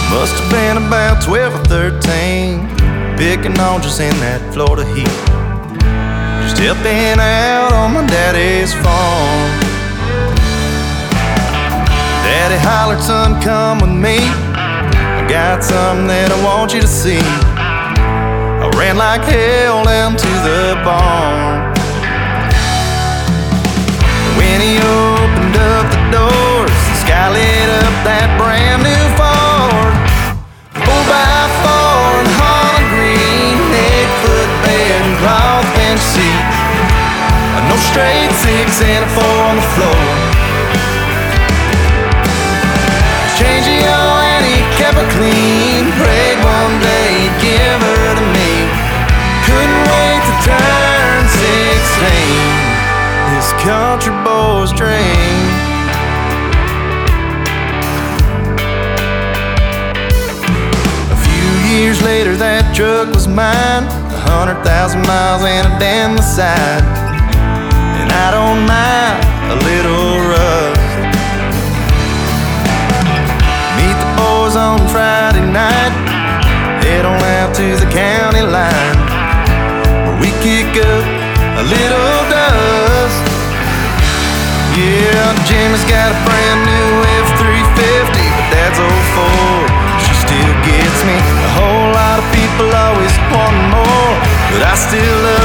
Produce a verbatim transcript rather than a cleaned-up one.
Must have been about twelve or thirteen, picking oranges in that Florida heat, just helping out on my daddy's farm. Daddy hollered, son, come with me, I got something that I want you to see. I ran like hell down to the barn. When he opened up the doors, the sky lit up that brand new Ford. Four by four and Holland green, eight foot bed and cloth bench seat, no straight six and a four on the floor. Changed the oil and he kept her clean, prayed one day he'd give her to me. Couldn't wait to turn sixteen, this country boy's dream. A few years later that truck was mine, a hundred thousand miles and a dent in the side, and I don't mind a little rust. Meet the boys on Friday night, head on out to the county line, where we kick up a little dust. Yeah, Jimmy's got a brand new F three fifty, but that's oh four. She still gets me. A whole lot of people always want more, but I still love